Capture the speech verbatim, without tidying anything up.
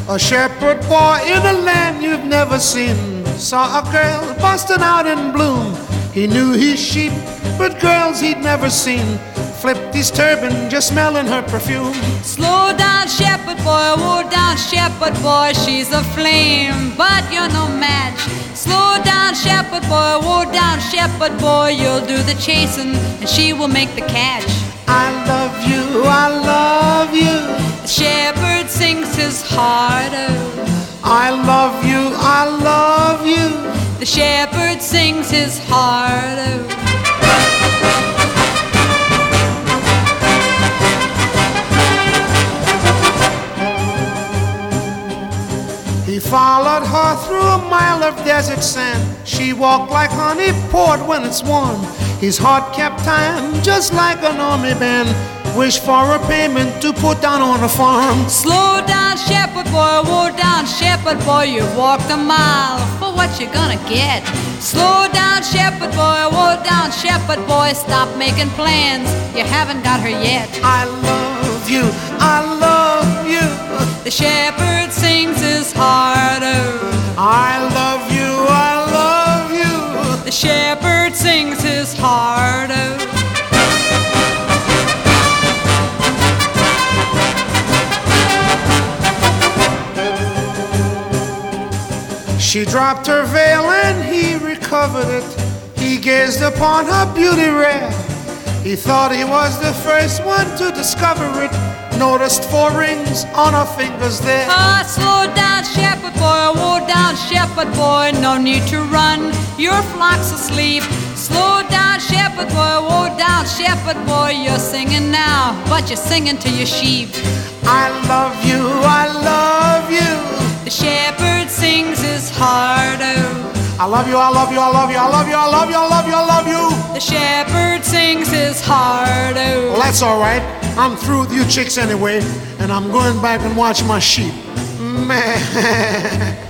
A shepherd boy in a land you've never seen saw a girl busting out in bloom. He knew his sheep, but girls he'd never seen flipped his turban just smelling her perfume. Slow down, shepherd boy, whoa down, shepherd boy, she's a flame, but you're no match. Slow down, shepherd boy, whoa down, shepherd boy, you'll do the chasing and she will make the catch. I love you, I love you. The shepherd sings his heart out. I love you, I love you. The shepherd sings his heart out. He followed her through a mile of desert sand. She walked like honey poured when it's warm. His heart kept time just like an army band. Wished for a payment to put down on a farm. Slow down, shepherd boy, whoa down, shepherd boy, you've walked a mile for what you're gonna get. Slow down, shepherd boy, whoa down, shepherd boy, stop making plans, you haven't got her yet. I love you, I love you. The shepherd sings his heart out. I love you, I love you. The shepherd sings his heart out. She dropped her veil and he recovered it. He gazed upon her beauty rare. He thought he was the first one to discover it. Noticed four rings on her fingers there. Ah, slow down, shepherd boy, whoa down, shepherd boy, no need to run, your flock's asleep. Slow down, shepherd boy, whoa down, shepherd boy, you're singing now, but you're singing to your sheep. I love you, I love you. The shepherd sings his heart out. I love you, I love you, I love you, I love you, I love you, I love you, I love you. The shepherd sings his heart out. Well, that's all right. I'm through with you chicks anyway, and I'm going back and watch my sheep. Man.